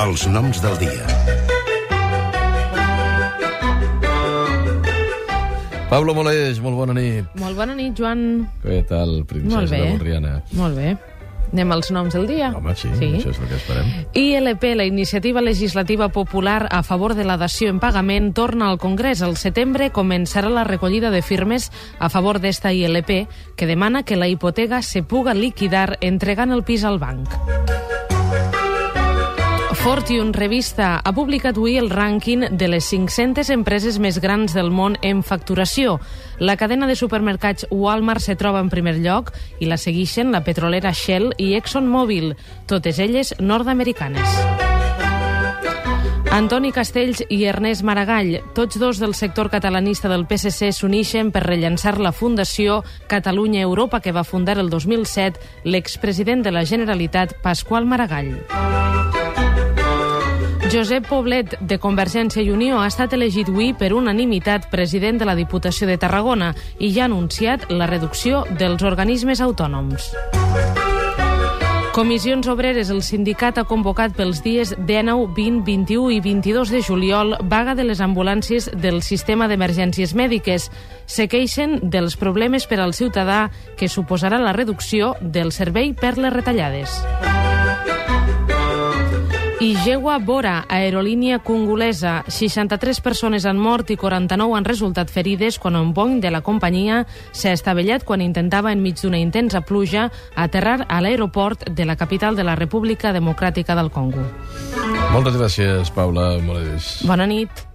Els noms del dia. Pablo Molés, molt bona nit. Molt bona nit, Joan. Què tal, princesa de Borriana? Molt bé. Anem als noms del dia? Home, sí, això és el que esperem. ILP, la Iniciativa Legislativa Popular a favor de la dació en pagament, torna al Congrés. Al setembre començarà la recollida de firmes a favor d'esta ILP, que demana que la hipoteca se puga liquidar entregant el pis al banc. Fortune Revista ha publicat avui el rànquing de les 500 empreses més grans del món en facturació. La cadena de supermercats Walmart se troba en primer lloc i la segueixen la petrolera Shell i ExxonMobil, totes elles nord-americanes. Antoni Castells i Ernest Maragall, tots dos del sector catalanista del PSC, s'uneixen per rellançar la Fundació Catalunya Europa que va fundar el 2007 l'expresident de la Generalitat, Pasqual Maragall. Josep Poblet, de Convergència i Unió, ha estat elegit avui per unanimitat president de la Diputació de Tarragona i ja ha anunciat la reducció dels organismes autònoms. Comissions Obreres, el sindicat ha convocat pels dies 19, 20, 21 i 22 de juliol vaga de les ambulàncies del sistema d'emergències mèdiques. Se queixen dels problemes per al ciutadà que suposarà la reducció del servei per les retallades. I Jewa Bora, aerolínia congolesa. 63 persones han mort i 49 han resultat ferides quan un Boeing de la companyia s'ha estavellat quan intentava, enmig d'una intensa pluja, aterrar a l'aeroport de la capital de la República Democràtica del Congo. Moltes gràcies, Paula Molés. Bona nit.